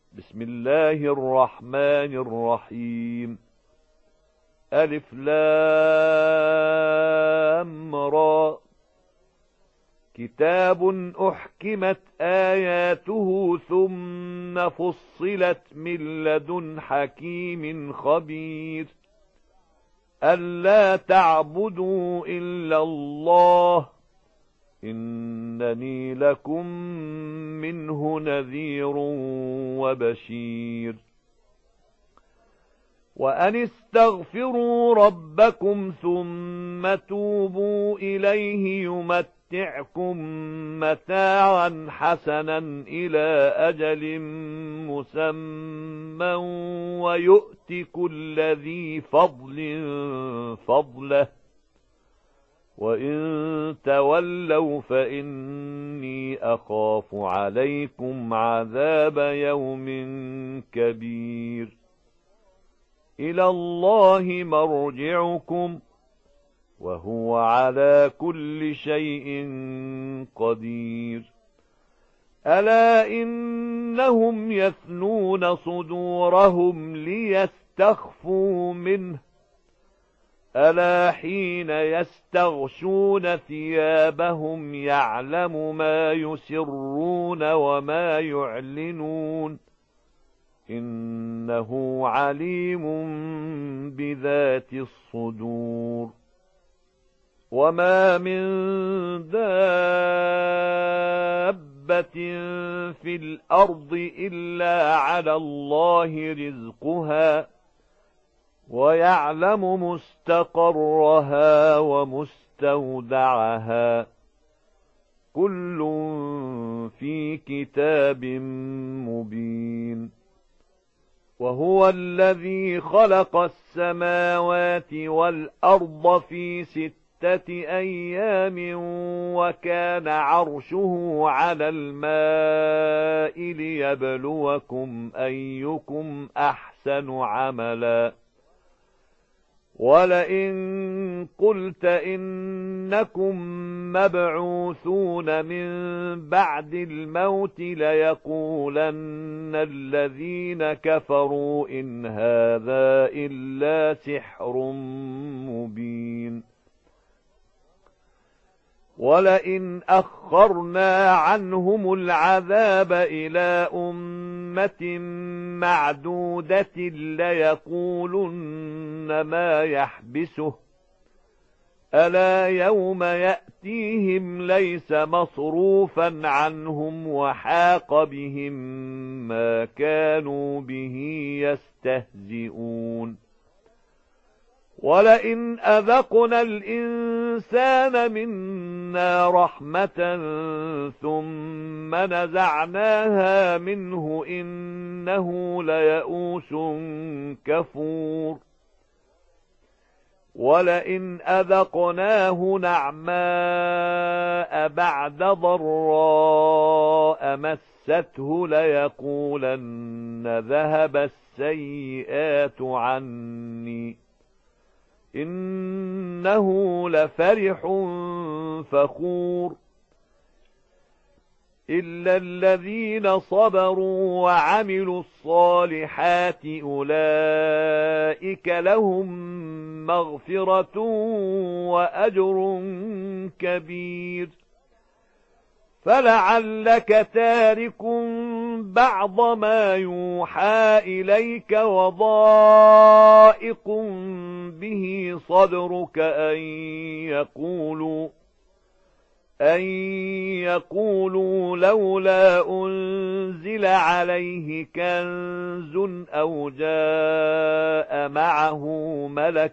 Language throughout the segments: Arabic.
بسم الله الرحمن الرحيم ألف لام را كتاب أحكمت آياته ثم فصلت من لدن حكيم خبير ألا تعبدوا إلا الله إنني لكم منه نذير وبشير وأن استغفروا ربكم ثم توبوا إليه يمتعكم متاعا حسنا إلى أجل مسمى ويؤت كل ذي فضل فضله وإن تولوا فإني أخاف عليكم عذاب يوم كبير إلى الله مرجعكم وهو على كل شيء قدير ألا إنهم يثنون صدورهم ليستخفوا منه ألا حين يستغشون ثيابهم يعلم ما يسرون وما يعلنون إنه عليم بذات الصدور وما من دابة في الأرض إلا على الله رزقها ويعلم مستقرها ومستودعها كل في كتاب مبين وهو الذي خلق السماوات والأرض في 6 أيام وكان عرشه على الماء ليبلوكم أيكم أحسن عملا ولئن قلت إنكم مبعوثون من بعد الموت ليقولن الذين كفروا إن هذا إلا سحر مبين ولئن أخرنا عنهم العذاب إلى أمة معدودة ليقولن ما يحبسه ألا يوم يأتيهم ليس مصروفا عنهم وحاق بهم ما كانوا به يستهزئون ولئن أذقنا الإنسان منا رحمة ثم نزعناها منه إنه ليئوس كفور ولئن أذقناه نعماء بعد ضراء مسته ليقولن ذهب السيئات عني إنه لفرح فخور إلا الذين صبروا وعملوا الصالحات أولئك لهم مغفرة وأجر كبير فلعلك تارك بعض ما يوحى إليك وضائق به صدرك أن يقولوا لولا أنزل عليه كنز أو جاء معه ملك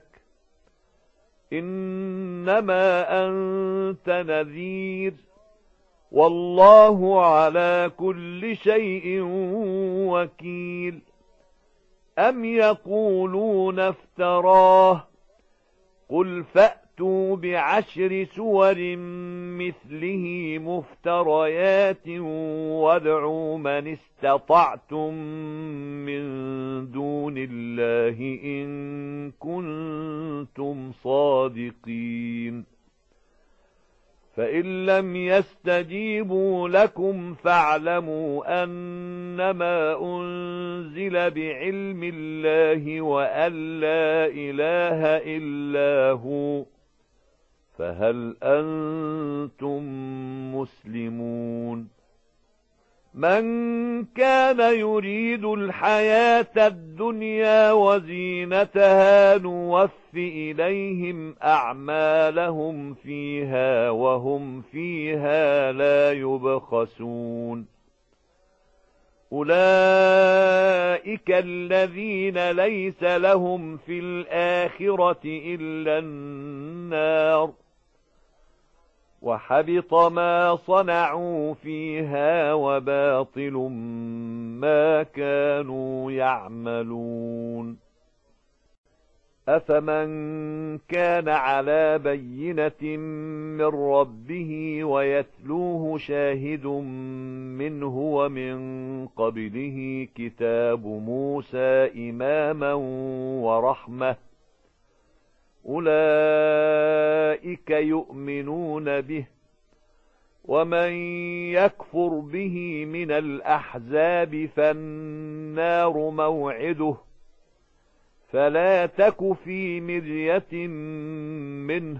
إنما أنت نذير والله على كل شيء وكيل أم يقولون افتراه قل فأتوا ب10 سور مثله مفتريات وادعوا من استطعتم من دون الله إن كنتم صادقين فإن لم يستجيبوا لكم فاعلموا أنما أنزل بعلم الله وأن لا إله إلا هو، فهل أنتم مسلمون؟ من كان يريد الحياة الدنيا وزينتها نوف إليهم أعمالهم فيها وهم فيها لا يبخسون. أولئك الذين ليس لهم في الآخرة إلا النار، وحبط ما صنعوا فيها وباطل ما كانوا يعملون. أفمن كان على بينة من ربه ويتلوه شاهد منه ومن قبله كتاب موسى إماما ورحمة، أولئك يؤمنون به، ومن يكفر به من الأحزاب فالنار موعده، فلا تك في مرية منه،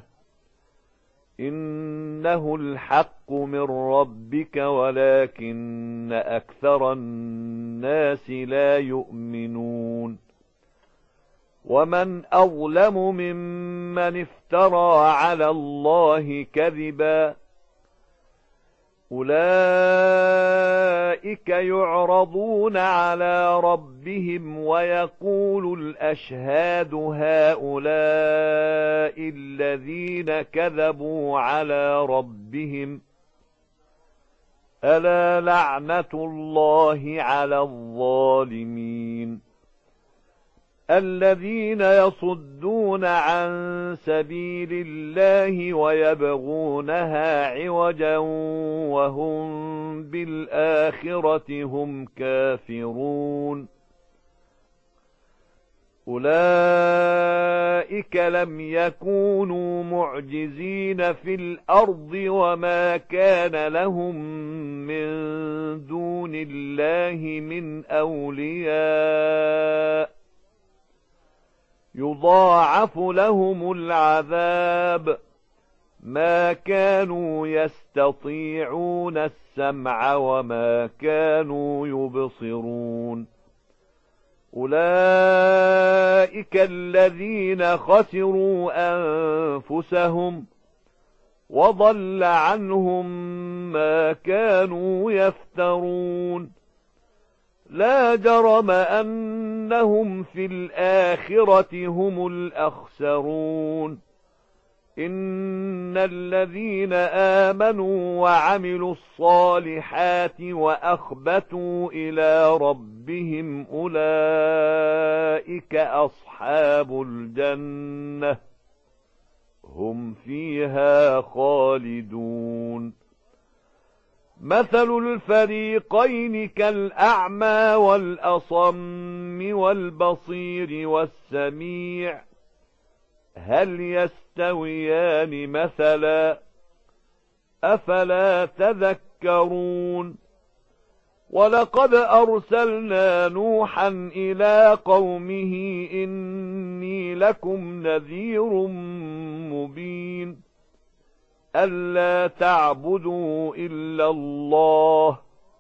إنه الحق من ربك ولكن أكثر الناس لا يؤمنون. ومن أظلم ممن افترى على الله كذبا، أولئك يعرضون على ربهم ويقول الأشهاد هؤلاء الذين كذبوا على ربهم، ألا لعنة الله على الظالمين. الذين يصدون عن سبيل الله ويبغونها عوجا وهم بالآخرة هم كافرون، أولئك لم يكونوا معجزين في الأرض وما كان لهم من دون الله من أولياء، يضاعف لهم العذاب، ما كانوا يستطيعون السمع وما كانوا يبصرون. أولئك الذين خسروا أنفسهم وضل عنهم ما كانوا يفترون. لا جرم أنهم في الآخرة هم الأخسرون. إن الذين آمنوا وعملوا الصالحات وأخبتوا إلى ربهم أولئك أصحاب الجنة، هم فيها خالدون. مثل الفريقين كالأعمى والأصم والبصير والسميع، هل يستويان مثلا؟ أفلا تذكرون؟ ولقد أرسلنا نوحا إلى قومه إني لكم نذير مبين، ألا تعبدوا إلا الله،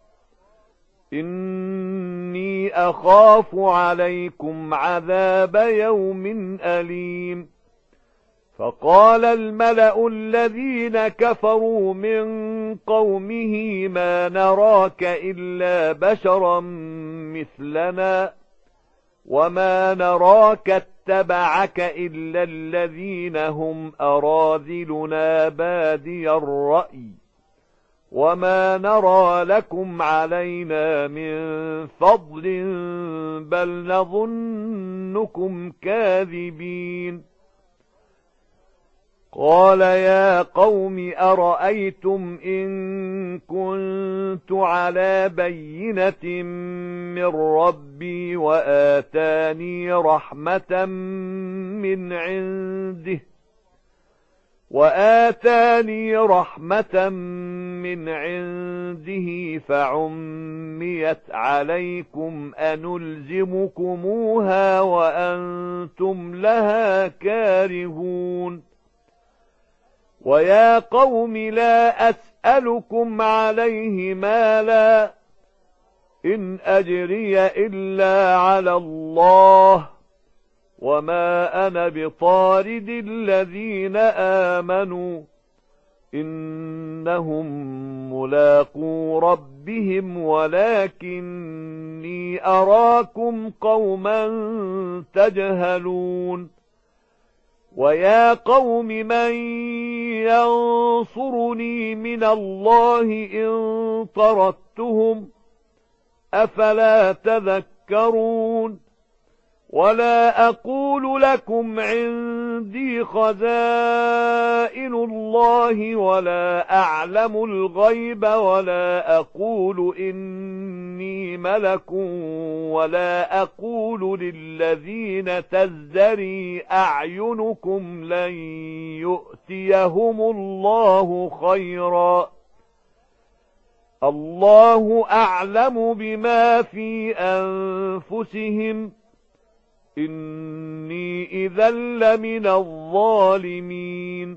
إني أخاف عليكم عذاب يوم أليم. فقال الملأ الذين كفروا من قومه ما نراك إلا بشرا مثلنا وما نراك اتبعك إلا الذين هم أراذلنا بادي الرأي وما نرى لكم علينا من فضل بل نظنكم كاذبين. قال يا قوم أرأيتم إن كنت على بينة من ربي وآتاني رحمة من عنده وآتاني رحمة من عنده فعميت عليكم أنلزمكموها وأنتم لها كارهون ويا قوم لا أسألكم عليه مالا إن أجري إلا على الله وما أنا بطارد الذين آمنوا إنهم ملاقو ربهم ولكني أراكم قوما تجهلون ويا قوم من ينصرني من الله إن طردتهم أفلا تذكرون ولا أقول لكم عندي خزائن الله ولا أعلم الغيب ولا أقول إني ملك ولا أقول للذين تزدري أعينكم لن يؤتيهم الله خيرا الله أعلم بما في أنفسهم إني إذا لمن الظالمين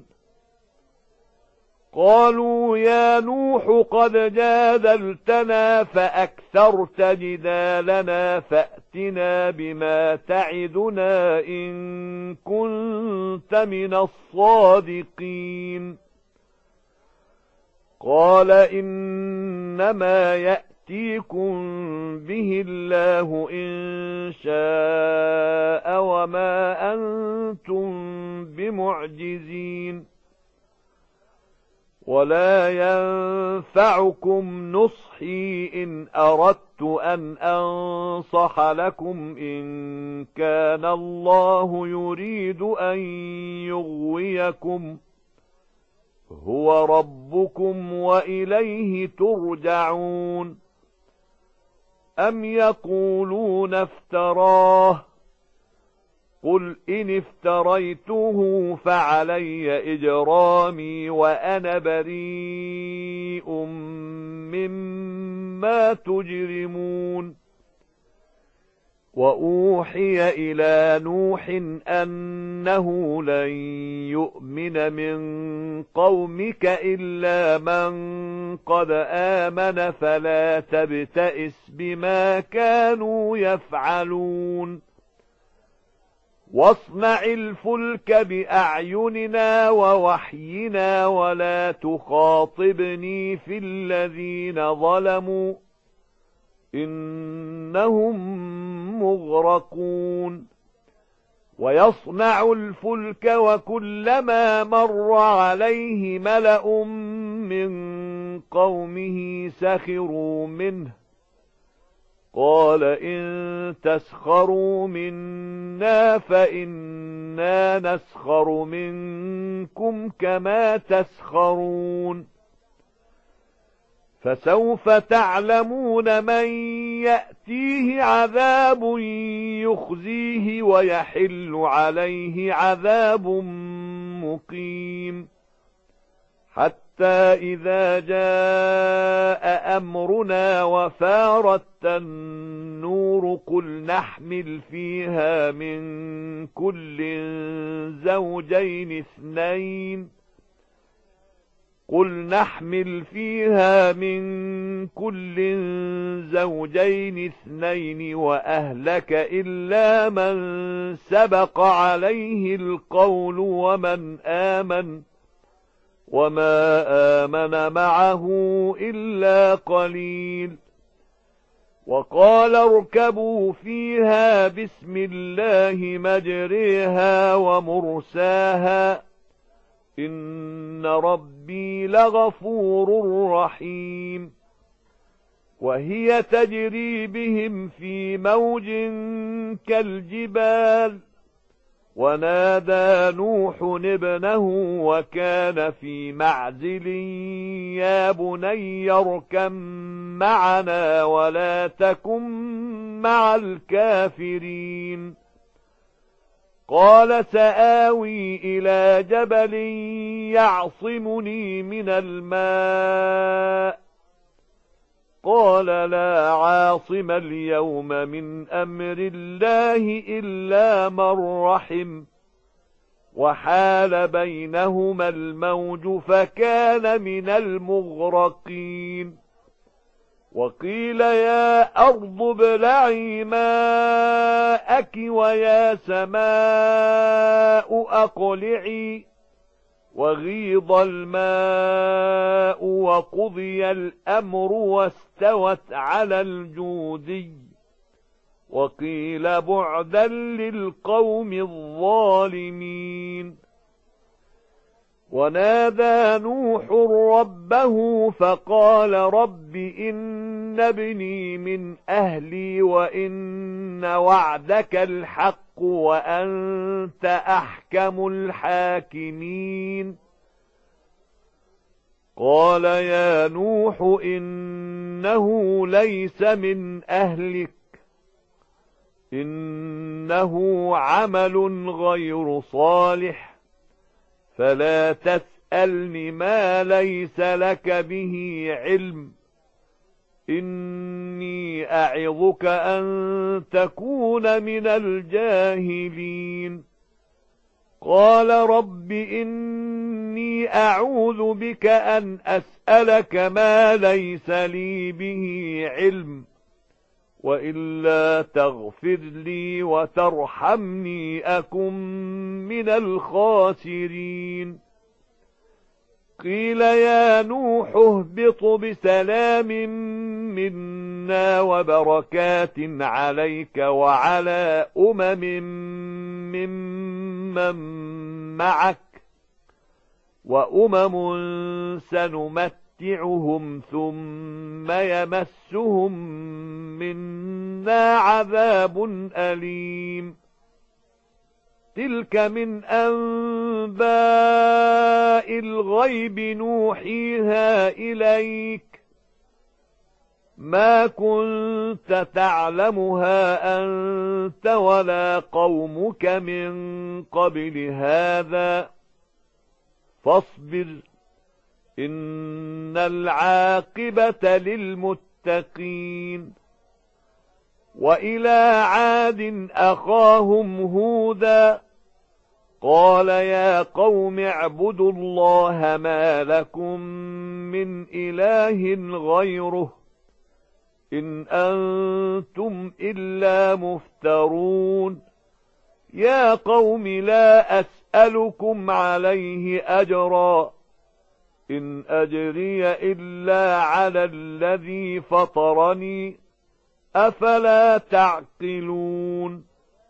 قالوا يا نوح قد جادلتنا فأكثرت جدالنا فأتنا بما تعدنا إن كنت من الصادقين قال إنما يأتيكم به الله إن شاء وما أنتم بمعجزين ولا ينفعكم نصحي إن أردت أن أنصح لكم إن كان الله يريد أن يغويكم هو ربكم وإليه ترجعون أم يقولون افتراه قل إن افتريته فعلي إجرامي وأنا بريء مما تجرمون وأوحي إلى نوح أنه لن يؤمن من قومك إلا من قد آمن فلا تبتئس بما كانوا يفعلون واصنع الفلك بأعيننا ووحينا ولا تخاطبني في الذين ظلموا إنهم مغرقون ويصنع الفلك وكلما مر عليه ملأ من قومه سخروا منه قال إن تسخروا منا فإنا نسخر منكم كما تسخرون فسوف تعلمون من يأتيه عذاب يخزيه ويحل عليه عذاب مقيم حتى إذا جاء أمرنا وفارت النور قل نحمل فيها من كل زوجين اثنين وأهلك إلا من سبق عليه القول ومن آمن وما آمن معه إلا قليل وقال اركبوا فيها بسم الله مجريها ومرساها إن ربي لغفور رحيم وهي تجري بهم في موج كالجبال ونادى نوح ابنه وكان في معزل يا بني اركب معنا ولا تكن مع الكافرين قال سآوي إلى جبل يعصمني من الماء قال لا عاصم اليوم من أمر الله إلا من رحم وحال بينهما الموج فكان من المغرقين وقيل يا أرض ابلعي ماءك ويا سماء أقلعي وغيض الماء وقضي الأمر واستوت على الجودي وقيل بعدا للقوم الظالمين ونادى نوح ربه فقال رب إن ابني من أهلي وإن وعدك الحق وأنت أحكم الحاكمين قال يا نوح إنه ليس من أهلك إنه عمل غير صالح فلا تسألني ما ليس لك به علم إني أعظك أن تكون من الجاهلين قال رب إني أعوذ بك أن أسألك ما ليس لي به علم وإلا تغفر لي وترحمني أكن من الخاسرين قيل يا نوح اهبط بسلام منا وبركات عليك وعلى ممن معك وأمم سنمتعهم ثم يمسهم منا عذاب أليم تلك من أنباء الغيب نوحيها إليك ما كنت تعلمها أنت ولا قومك من قبل هذا فاصبر إن العاقبة للمتقين وإلى عاد أخاهم هودا قال يا قوم اعبدوا الله ما لكم من إله غيره إن أنتم إلا مفترون يا قوم لا أسألكم عليه أجرا إن أجري إلا على الذي فطرني أفلا تعقلون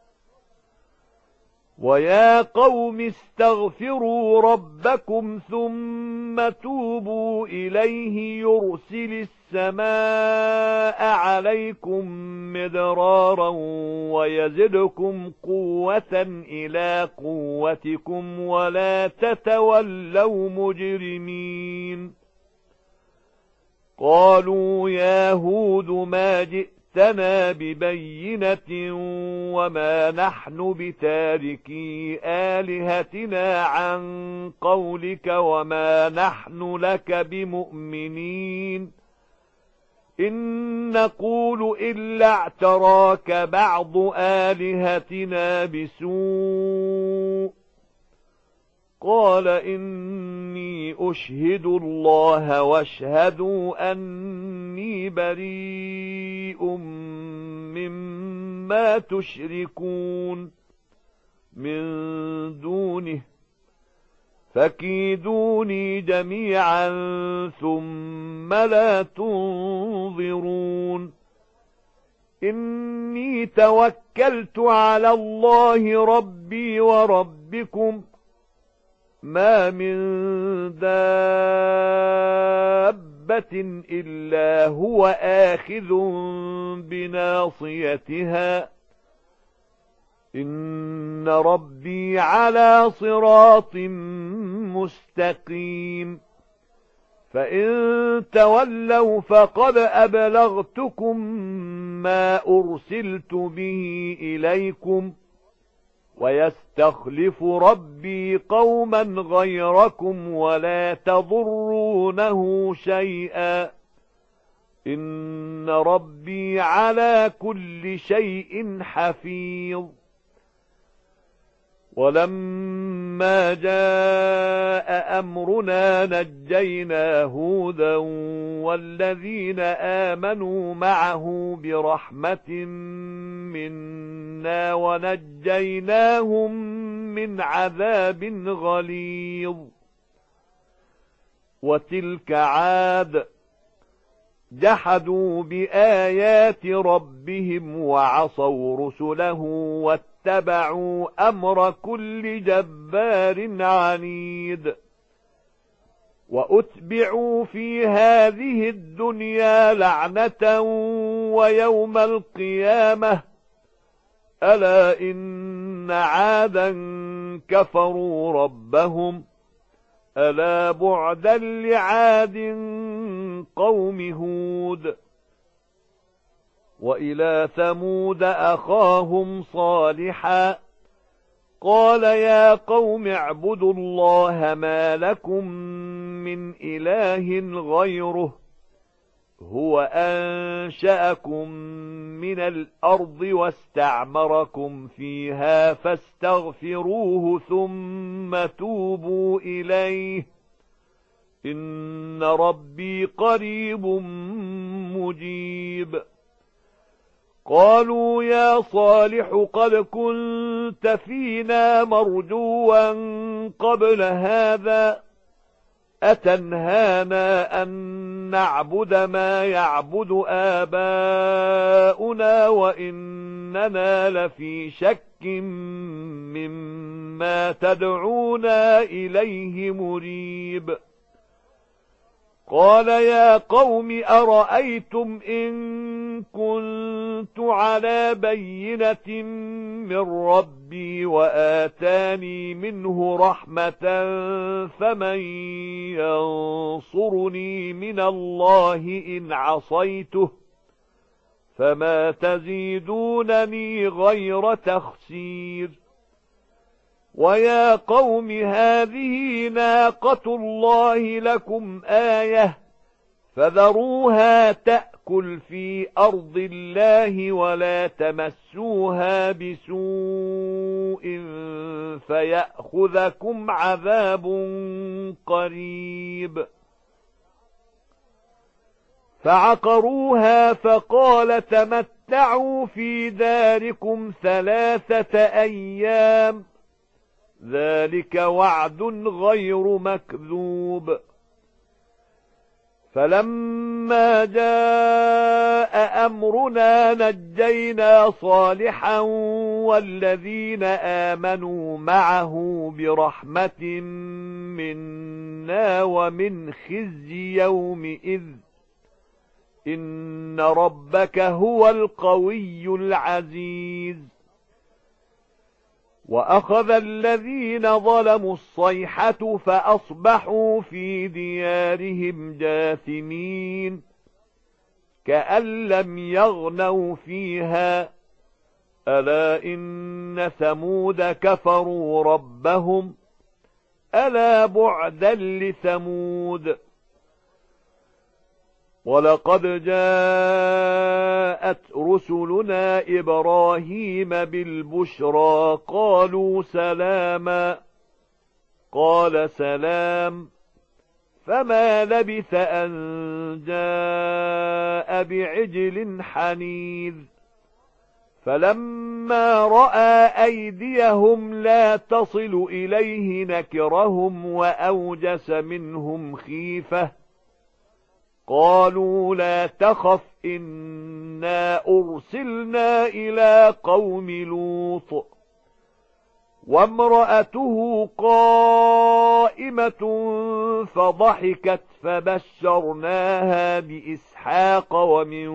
ويا قوم استغفروا ربكم ثم توبوا إليه يرسل السماء عليكم مدرارا ويزدكم قوة إلى قوتكم ولا تتولوا مجرمين قالوا يا هود ما جئتنا ببينة وما نحن بتاركي آلهتنا عن قولك وما نحن لك بمؤمنين إن نقول إلا اعتراك بعض آلهتنا بسوء قال إني أشهد الله واشهدوا أني بريء مما تشركون من دونه فكيدوني جميعا ثم لا تنظرون إني توكلت على الله ربي وربكم ما من دابة إلا هو آخذ بناصيتها إن ربي على صراط مستقيم فإن تولوا فقد أبلغتكم ما أرسلت به إليكم ويستخلف ربي قوما غيركم ولا تضرونه شيئا إن ربي على كل شيء حفيظ ولما جاء أمرنا نجينا هودا والذين آمنوا معه برحمة منا ونجيناهم من عذاب غليظ وتلك عاد جحدوا بآيات ربهم وعصوا رسله واتبعوا أمر كل جبار عنيد وأتبعوا في هذه الدنيا لعنة ويوم القيامة ألا إن عادا كفروا ربهم ألا بعدا لعاد قوم هود وإلى ثمود أخاهم صالحا قال يا قوم اعبدوا الله ما لكم من إله غيره هو أنشأكم من الأرض واستعمركم فيها فاستغفروه ثم توبوا إليه إن ربي قريب مجيب قالوا يا صالح قد كنت فينا مرجوا قبل هذا أتنهانا أن نعبد ما يعبد آباؤنا وإننا لفي شك مما تدعونا إليه مريب قال يا قوم أرأيتم إن كنت على بينة من ربي وآتاني منه رحمة فمن ينصرني من الله إن عصيته فما تزيدونني غير تخسير ويا قوم هذه ناقة الله لكم آية فذروها تأكل في أرض الله ولا تمسوها بسوء فيأخذكم عذاب قريب فعقروها فقال تمتعوا في داركم 3 أيام ذلك وعد غير مكذوب فلما جاء أمرنا نجينا صالحا والذين آمنوا معه برحمة منا ومن خزي يومئذ إن ربك هو القوي العزيز وأخذ الذين ظلموا الصيحة فأصبحوا في ديارهم جاثمين كأن لم يغنوا فيها ألا إن ثمود كفروا ربهم ألا بعدا لثمود ولقد جاءت رسلنا إبراهيم بالبشرى قالوا سلاما قال سلام فما لبث أن جاء بعجل حنيذ فلما رأى أيديهم لا تصل إليه نكرهم وأوجس منهم خيفة قالوا لا تخف إنا أرسلنا إلى قوم لوط وامرأته قائمة فضحكت فبشرناها بإسحاق ومن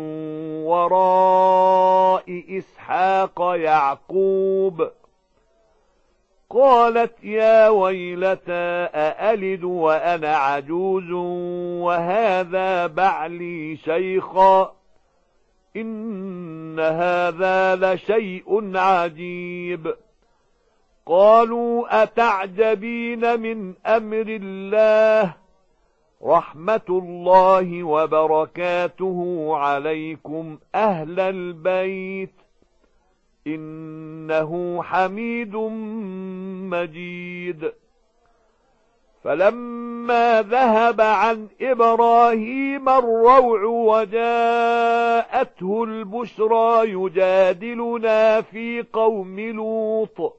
وراء إسحاق يعقوب قالت يا ويلتى أألد وأنا عجوز وهذا بعلي شيخا إن هذا لشيء عجيب قالوا أتعجبين من أمر الله رحمة الله وبركاته عليكم أهل البيت إنه حميد مجيد فلما ذهب عن إبراهيم الروع وجاءته البشرى يجادلنا في قوم لوط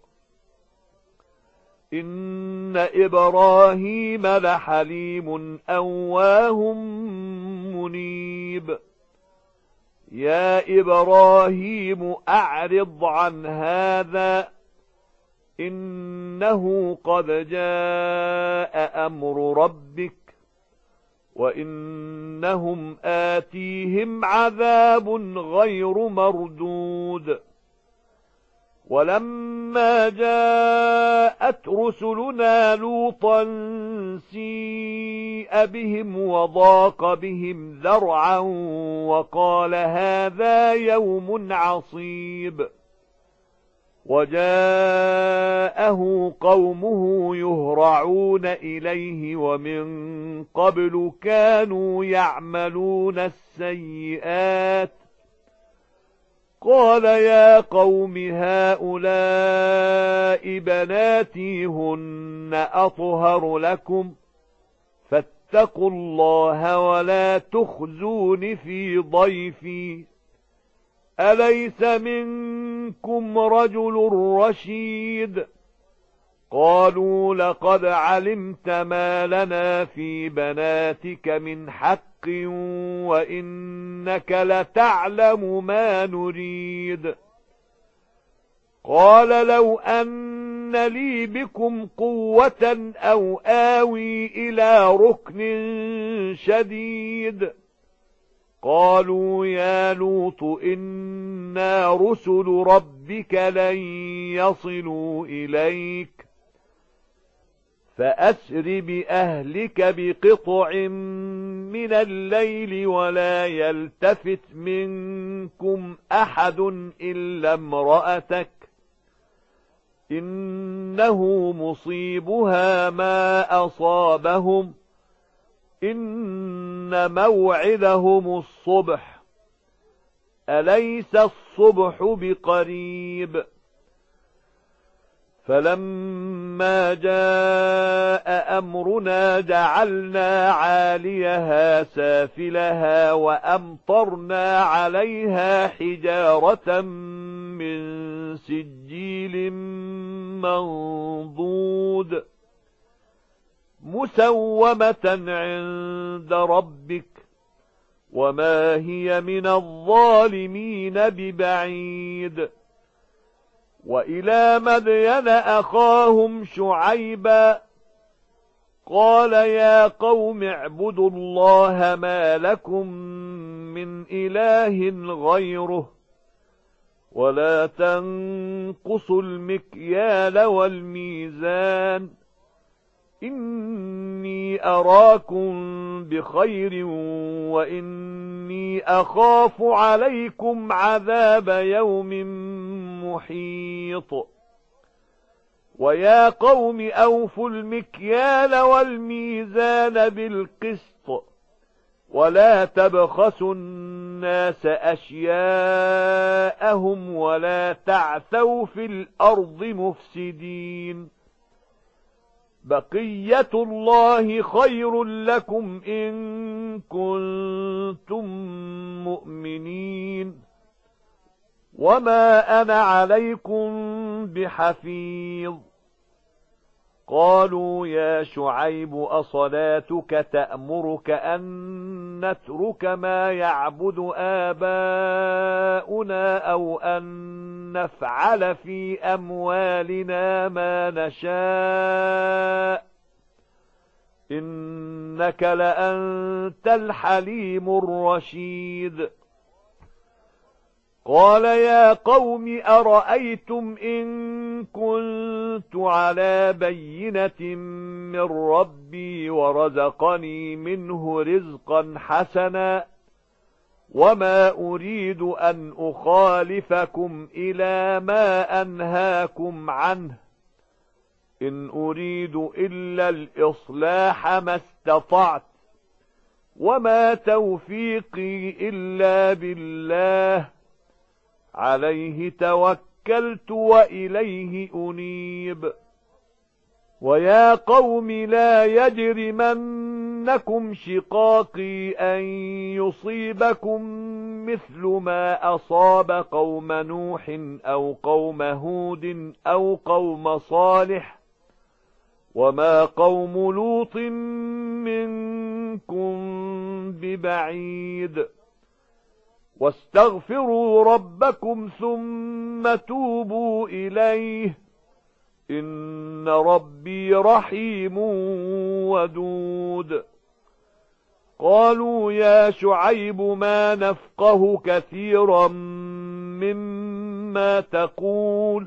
إن إبراهيم لحليم أواه منيب يا إبراهيم أعرض عن هذا إنه قد جاء أمر ربك وإنهم آتيهم عذاب غير مردود ولما جاءت رسلنا لوطا سيء بهم وضاق بهم ذرعا وقال هذا يوم عصيب وجاءه قومه يهرعون إليه ومن قبل كانوا يعملون السيئات قال يا قوم هؤلاء بناتي هن أطهر لكم فاتقوا الله ولا تخزون في ضيفي أليس منكم رجل رشيد قالوا لقد علمت ما لنا في بناتك من حق وإنك لتعلم ما نريد قال لو أن لي بكم قوة أو آوي إلى ركن شديد قالوا يا لوط إنا رسل ربك لن يصلوا إليك فأسر بأهلك بقطع من الليل ولا يلتفت منكم أحد إلا امرأتك إنه مصيبها ما أصابهم إن موعدهم الصبح أليس الصبح بقريب فلما جاء أمرنا جعلنا عاليها سافلها وأمطرنا عليها حجارة من سجيل منضود مسومة عند ربك وما هي من الظالمين ببعيد وإلى مدين أخاهم شعيبا قال يا قوم اعبدوا الله ما لكم من إله غيره ولا تنقصوا المكيال والميزان إني أراكم بخير وإني أخاف عليكم عذاب يوم محيط ويا قوم أوفوا المكيال والميزان بالقسط ولا تبخسوا الناس أشياءهم ولا تعثوا في الأرض مفسدين بقية الله خير لكم إن كنتم مؤمنين وما أنا عليكم بحفيظ قالوا يا شعيب أصلاتك تأمرك أن نترك ما يعبد آباؤنا أو أن نفعل في أموالنا ما نشاء إنك لأنت الحليم الرشيد قال يا قوم أرأيتم إن كنت على بينة من ربي ورزقني منه رزقا حسنا وما أريد أن أخالفكم إلى ما أنهاكم عنه إن أريد إلا الإصلاح ما استطعت وما توفيقي إلا بالله عليه توكلت وإليه أنيب ويا قوم لا يجرمنكم شقاقي أن يصيبكم مثل ما أصاب قوم نوح أو قوم هود أو قوم صالح وما قوم لوط منكم ببعيد واستغفروا ربكم ثم توبوا إليه إن ربي رحيم ودود قالوا يا شعيب ما نفقه كثيرا مما تقول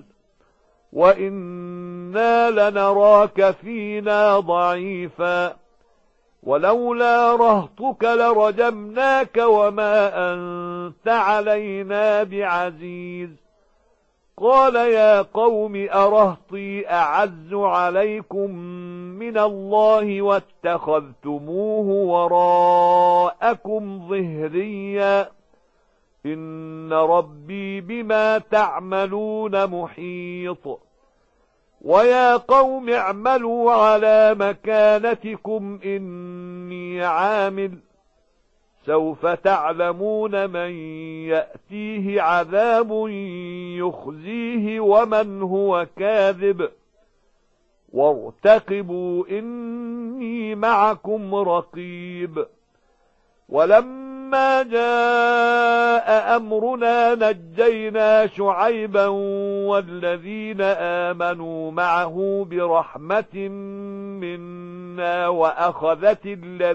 وإنا لنراك فينا ضعيفا ولولا رهطك لرجمناك وما أنت علينا بعزيز قال يا قوم أرهطي أعز عليكم من الله واتخذتموه وراءكم ظهريا إن ربي بما تعملون محيط ويا قوم اعملوا على مكانتكم إني عامل سوف تعلمون من يأتيه عذاب يخزيه ومن هو كاذب وارتقبوا إني معكم رقيب ولما جاء أمرنا نجينا شعيبا والذين آمنوا معه برحمة منا وأخذت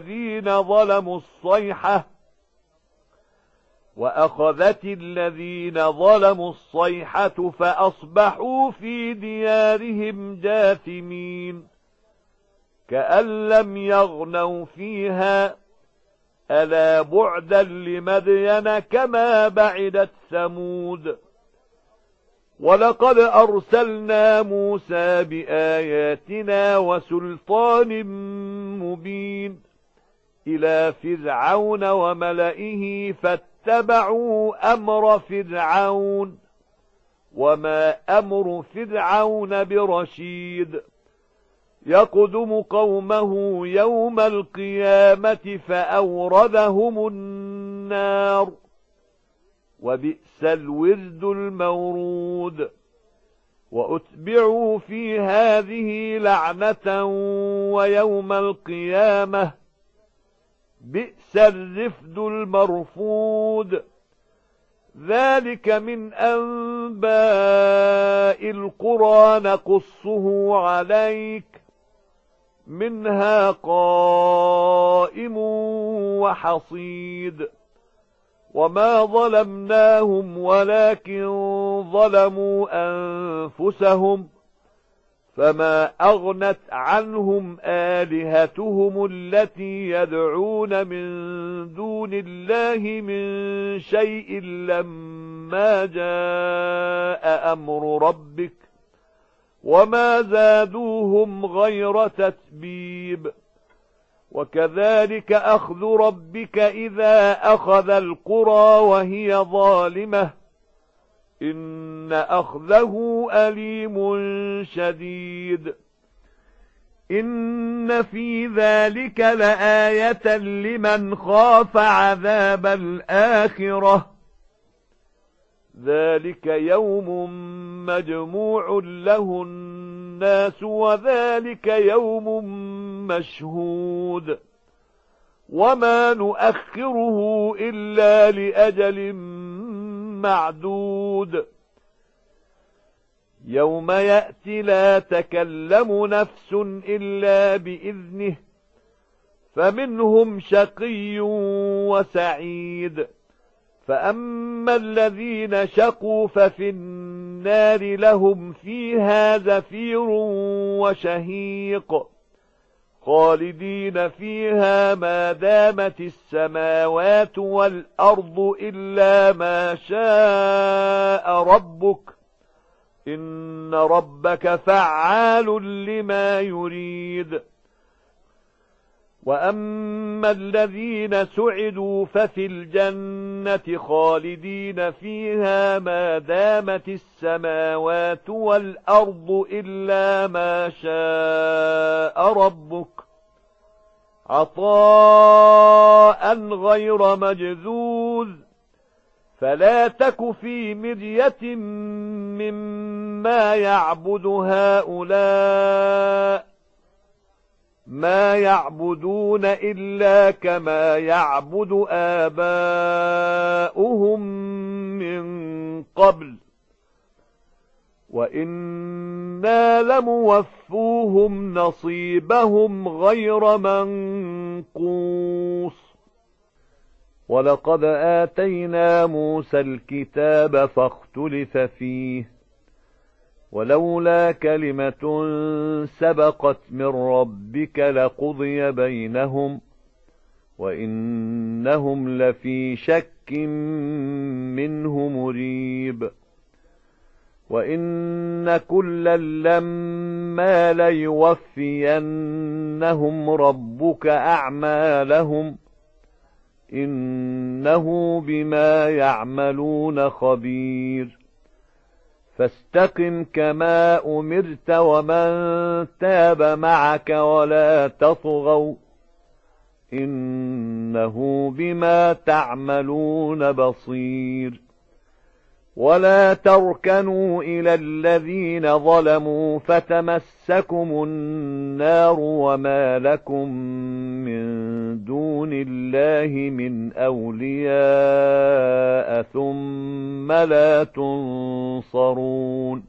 الذين ظلموا الصيحة فأصبحوا في ديارهم جاثمين كأن لم يغنوا فيها ألا بعدا لمدين كما بعدت ثمود ولقد أرسلنا موسى بآياتنا وسلطان مبين إلى فرعون وملئه فاتبعوا أمر فرعون وما أمر فرعون برشيد يقدم قومه يوم القيامة فأوردهم النار وبئس الورد المورود وأتبعوا في هذه لعنة ويوم القيامة بئس الرفد المرفود ذلك من أنباء القرى نقصه عليك منها قائم وحصيد وما ظلمناهم ولكن ظلموا أنفسهم فما أغنت عنهم آلهتهم التي يدعون من دون الله من شيء لما جاء أمر ربك وما زادوهم غير تتبيب وكذلك أخذ ربك إذا أخذ القرى وهي ظالمة إن أخذه أليم شديد إن في ذلك لآية لمن خاف عذاب الآخرة ذلك يوم مجموع له الناس وذلك يوم مشهود وما نؤخره إلا لأجل معدود يوم يأتي لا تكلم نفس إلا بإذنه فمنهم شقي وسعيد فأما الذين شقوا ففي النار لهم فيها زفير وشهيق خالدين فيها ما دامت السماوات والأرض إلا ما شاء ربك إن ربك فعال لما يريد. وأما الذين سعدوا ففي الجنة خالدين فيها ما دامت السماوات والأرض إلا ما شاء ربك عطاء غير مجذوذ. فلا تك في مرية مما يعبد هؤلاء، ما يعبدون إلا كما يعبد آباؤهم من قبل، وإنا لموفوهم نصيبهم غير منقوص. ولقد آتينا موسى الكتاب فاختلف فيه، ولولا كلمة سبقت من ربك لقضي بينهم وإنهم لفي شك منه مريب. وإن كلا لما ليوفينهم ربك أعمالهم إنه بما يعملون خبير. فاستقم كما أمرت ومن تاب معك ولا تطغوا إنه بما تعملون بصير. ولا تركنوا إلى الذين ظلموا فتمسكم النار وما لكم من دون الله من أولياء ثم لا تنصرون.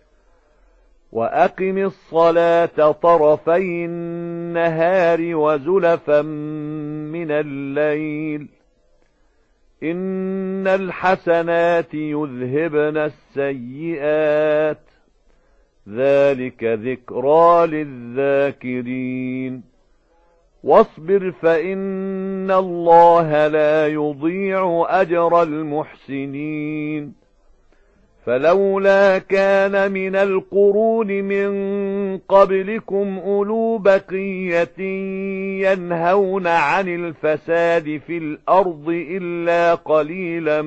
وأقم الصلاة طرفي النهار وزلفا من الليل إن الحسنات يذهبن السيئات ذلك ذكرى للذاكرين. واصبر فإن الله لا يضيع أجر المحسنين. فلولا كان من القرون من قبلكم أولو بقية ينهون عن الفساد في الأرض إلا قليلا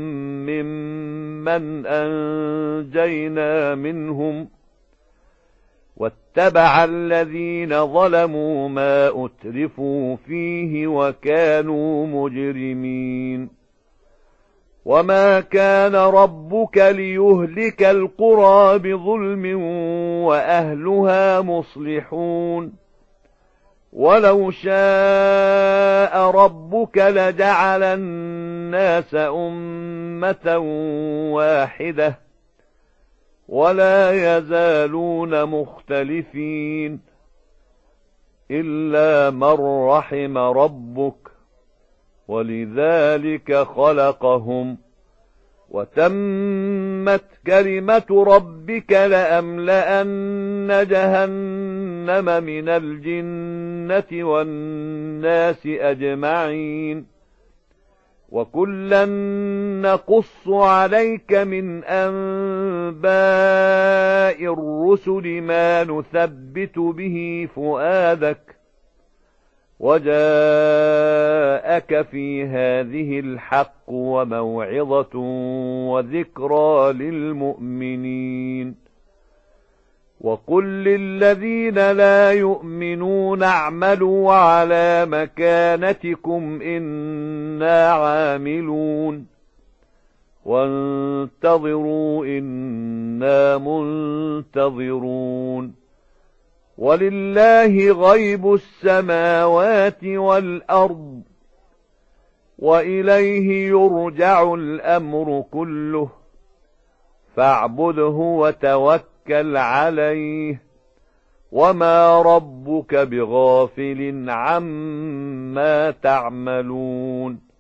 ممن أنجينا منهم واتبع الذين ظلموا ما أترفوا فيه وكانوا مجرمين. وما كان ربك ليهلك القرى بظلم وأهلها مصلحون. ولو شاء ربك لجعل الناس أمة واحدة ولا يزالون مختلفين إلا من رحم ربك ولذلك خلقهم. وتمت كلمة ربك لأملأن جهنم من الجنة والناس أجمعين. وكلا نقص عليك من أنباء الرسل ما نثبت به فؤادك وجاءك في هذه الحق وموعظة وذكرى للمؤمنين. وقل للذين لا يؤمنون اعملوا على مكانتكم إنا عاملون وانتظروا إنا منتظرون. ولله غيب السماوات والأرض وإليه يرجع الأمر كله فاعبده وتوكل عليه وما ربك بغافل عما تعملون.